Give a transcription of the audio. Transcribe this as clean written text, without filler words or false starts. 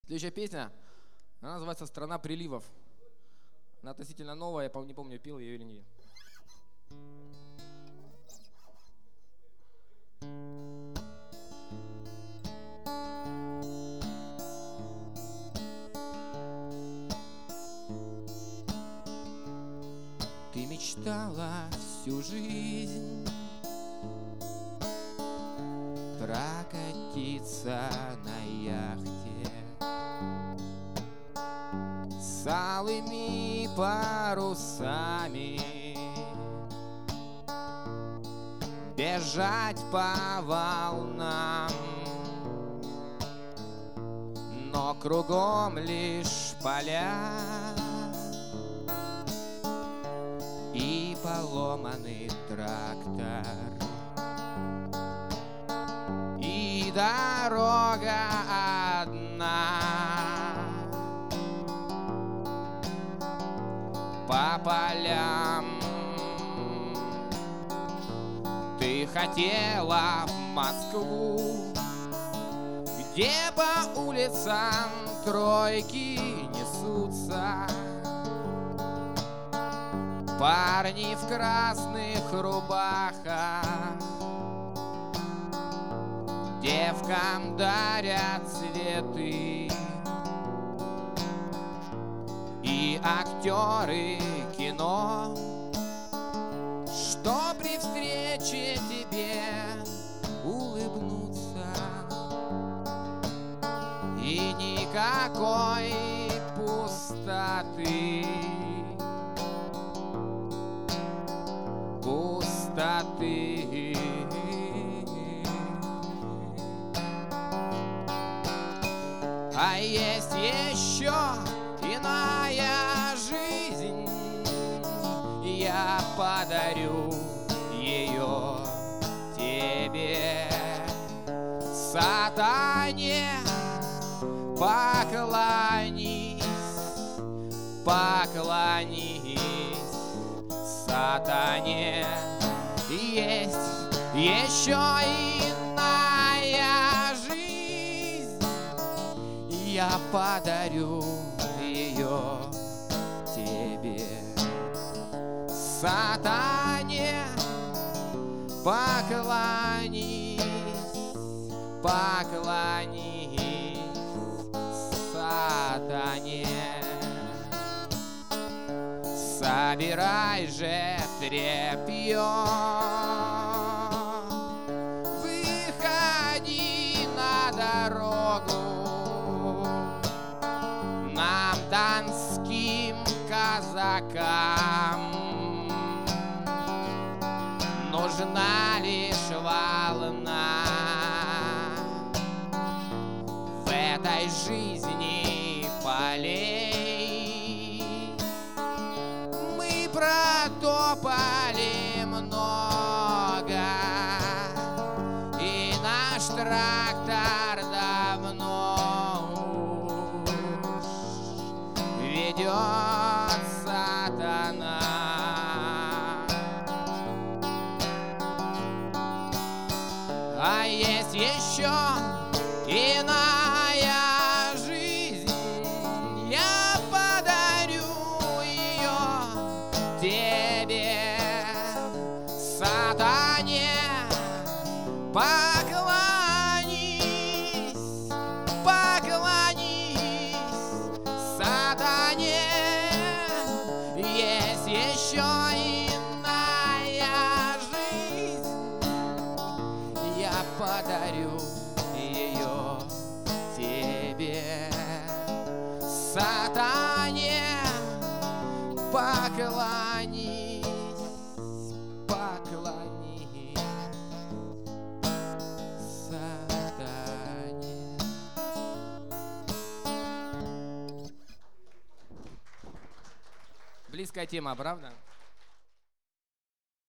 Следующая песня, она называется «Страна приливов». Она относительно новая, я не помню, пел ее или нет. Ты мечтала всю жизнь прокатиться на яхте с алыми парусами, бежать по волнам, но кругом лишь поля и поломанный трактор, и дорога одна по полям. Ты хотела в Москву, где по улицам тройки несутся парни в красных рубахах, девкам дарят цветы, и актеры кино, что при встрече тебе улыбнутся, и никакой пустоты. А есть еще иная жизнь, я подарю ее тебе. Сатане поклонись, поклонись сатане. Есть еще иная жизнь, я подарю ее тебе. Сатане поклонись, поклонись сатане. Собирай же тряпье, выходи на дорогу, нам, донским казакам, нужна лишь волна в этой жизни полей. Протопали много, и наш трактор давно ведет сатана. А есть еще иная жизнь, я подарю ее тебе. Сатане поклонись, поклонись сатане. Есть еще иная жизнь, я подарю ее тебе. Сатане поклонись, поклонись сатане. Близкая тема, правда?